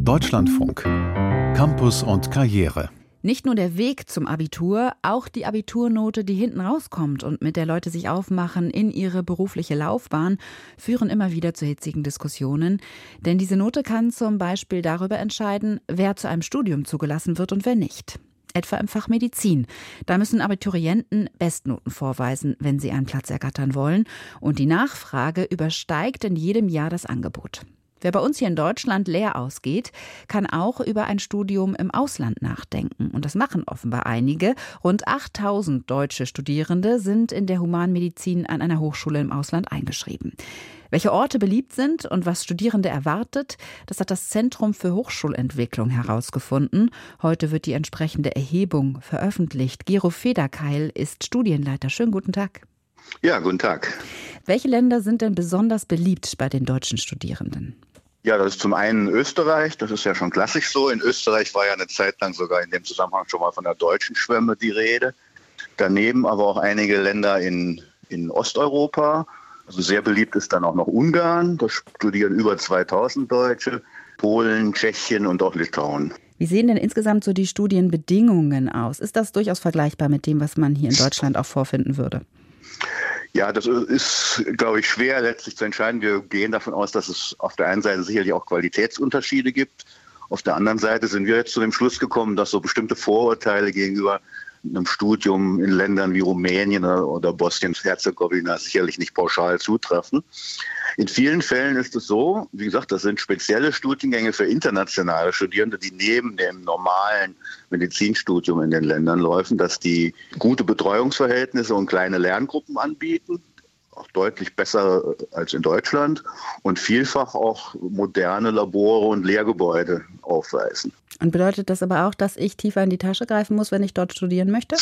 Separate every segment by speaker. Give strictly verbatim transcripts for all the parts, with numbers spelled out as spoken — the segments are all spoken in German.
Speaker 1: Deutschlandfunk. Campus und Karriere.
Speaker 2: Nicht nur der Weg zum Abitur, auch die Abiturnote, die hinten rauskommt und mit der Leute sich aufmachen in ihre berufliche Laufbahn, führen immer wieder zu hitzigen Diskussionen. Denn diese Note kann zum Beispiel darüber entscheiden, wer zu einem Studium zugelassen wird und wer nicht. Etwa im Fach Medizin. Da müssen Abiturienten Bestnoten vorweisen, wenn sie einen Platz ergattern wollen. Und die Nachfrage übersteigt in jedem Jahr das Angebot. Wer bei uns hier in Deutschland leer ausgeht, kann auch über ein Studium im Ausland nachdenken. Und das machen offenbar einige. Rund achttausend deutsche Studierende sind in der Humanmedizin an einer Hochschule im Ausland eingeschrieben. Welche Orte beliebt sind und was Studierende erwartet, das hat das Zentrum für Hochschulentwicklung herausgefunden. Heute wird die entsprechende Erhebung veröffentlicht. Gero Federkeil ist Studienleiter. Schönen guten Tag.
Speaker 3: Ja, guten Tag.
Speaker 2: Welche Länder sind denn besonders beliebt bei den deutschen Studierenden?
Speaker 3: Ja, das ist zum einen Österreich, das ist ja schon klassisch so. In Österreich war ja eine Zeit lang sogar in dem Zusammenhang schon mal von der deutschen Schwemme die Rede. Daneben aber auch einige Länder in, in Osteuropa. Also sehr beliebt ist dann auch noch Ungarn, da studieren über zweitausend Deutsche, Polen, Tschechien und auch Litauen.
Speaker 2: Wie sehen denn insgesamt so die Studienbedingungen aus? Ist das durchaus vergleichbar mit dem, was man hier in Deutschland auch vorfinden würde?
Speaker 3: Ja, das ist, glaube ich, schwer letztlich zu entscheiden. Wir gehen davon aus, dass es auf der einen Seite sicherlich auch Qualitätsunterschiede gibt. Auf der anderen Seite sind wir jetzt zu dem Schluss gekommen, dass so bestimmte Vorurteile gegenüber einem Studium in Ländern wie Rumänien oder Bosnien-Herzegowina sicherlich nicht pauschal zutreffen. In vielen Fällen ist es so, wie gesagt, das sind spezielle Studiengänge für internationale Studierende, die neben dem normalen Medizinstudium in den Ländern laufen, dass die gute Betreuungsverhältnisse und kleine Lerngruppen anbieten, auch deutlich besser als in Deutschland und vielfach auch moderne Labore und Lehrgebäude aufweisen.
Speaker 2: Und bedeutet das aber auch, dass ich tiefer in die Tasche greifen muss, wenn ich dort studieren möchte?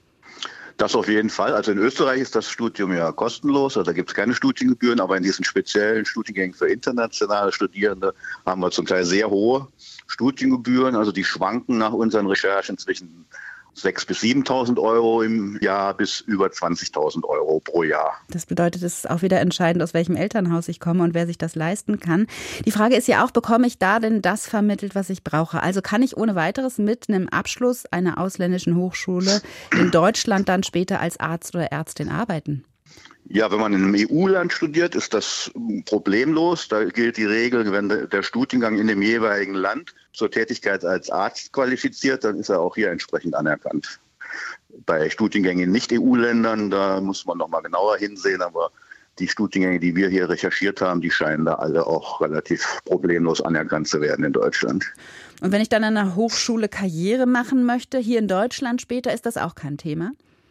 Speaker 3: Das auf jeden Fall. Also in Österreich ist das Studium ja kostenlos, also da gibt es keine Studiengebühren, aber in diesen speziellen Studiengängen für internationale Studierende haben wir zum Teil sehr hohe Studiengebühren. Also die schwanken nach unseren Recherchen zwischen sechstausend bis siebentausend Euro im Jahr bis über zwanzigtausend Euro pro Jahr.
Speaker 2: Das bedeutet, es ist auch wieder entscheidend, aus welchem Elternhaus ich komme und wer sich das leisten kann. Die Frage ist ja auch, bekomme ich da denn das vermittelt, was ich brauche? Also kann ich ohne weiteres mit einem Abschluss einer ausländischen Hochschule in Deutschland dann später als Arzt oder Ärztin arbeiten?
Speaker 3: Ja, wenn man in einem E U-Land studiert, ist das problemlos. Da gilt die Regel, wenn der Studiengang in dem jeweiligen Land zur Tätigkeit als Arzt qualifiziert, dann ist er auch hier entsprechend anerkannt. Bei Studiengängen in Nicht-E U-Ländern, da muss man noch mal genauer hinsehen, aber die Studiengänge, die wir hier recherchiert haben, die scheinen da alle auch relativ problemlos anerkannt zu werden in Deutschland.
Speaker 2: Und wenn ich dann an einer Hochschule Karriere machen möchte, hier in Deutschland später, ist das auch kein Thema?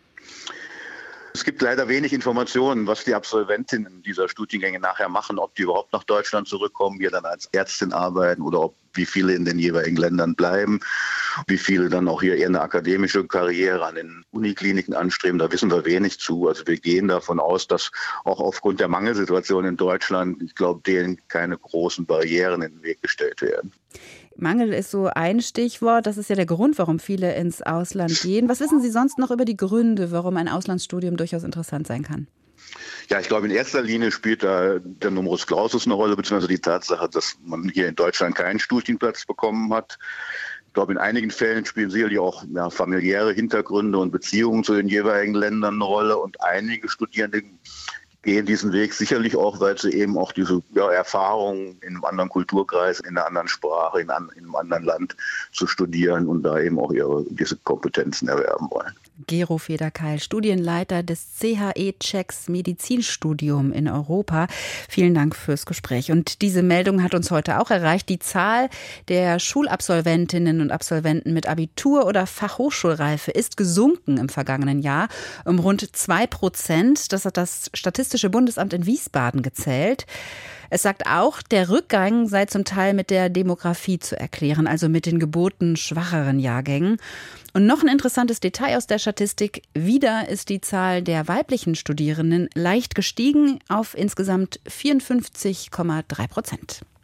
Speaker 3: Es gibt leider wenig Informationen, was die Absolventinnen dieser Studiengänge nachher machen, ob die überhaupt nach Deutschland zurückkommen, hier dann als Ärztin arbeiten oder ob wie viele in den jeweiligen Ländern bleiben, wie viele dann auch hier eher eine akademische Karriere an den Unikliniken anstreben. Da wissen wir wenig zu. Also wir gehen davon aus, dass auch aufgrund der Mangelsituation in Deutschland, ich glaube, denen keine großen Barrieren in den Weg gestellt werden.
Speaker 2: Mangel ist so ein Stichwort. Das ist ja der Grund, warum viele ins Ausland gehen. Was wissen Sie sonst noch über die Gründe, warum ein Auslandsstudium durchaus interessant sein kann?
Speaker 3: Ja, ich glaube, in erster Linie spielt da der Numerus Clausus eine Rolle, beziehungsweise die Tatsache, dass man hier in Deutschland keinen Studienplatz bekommen hat. Ich glaube, in einigen Fällen spielen sicherlich auch ja, familiäre Hintergründe und Beziehungen zu den jeweiligen Ländern eine Rolle. Und einige Studierende gehen diesen Weg sicherlich auch, weil sie eben auch diese ja, Erfahrung in einem anderen Kulturkreis, in einer anderen Sprache, in, an, in einem anderen Land zu studieren und da eben auch ihre diese Kompetenzen erwerben wollen.
Speaker 2: Gero Federkeil, Studienleiter des C H E-Checks Medizinstudium in Europa. Vielen Dank fürs Gespräch. Und diese Meldung hat uns heute auch erreicht. Die Zahl der Schulabsolventinnen und Absolventen mit Abitur oder Fachhochschulreife ist gesunken im vergangenen Jahr um rund zwei Prozent. Das hat das Statistische Bundesamt in Wiesbaden gezählt. Es sagt auch, der Rückgang sei zum Teil mit der Demografie zu erklären, also mit den geburtenschwacheren Jahrgängen. Und noch ein interessantes Detail aus der Statistik. Wieder ist die Zahl der weiblichen Studierenden leicht gestiegen auf insgesamt vierundfünfzig Komma drei Prozent.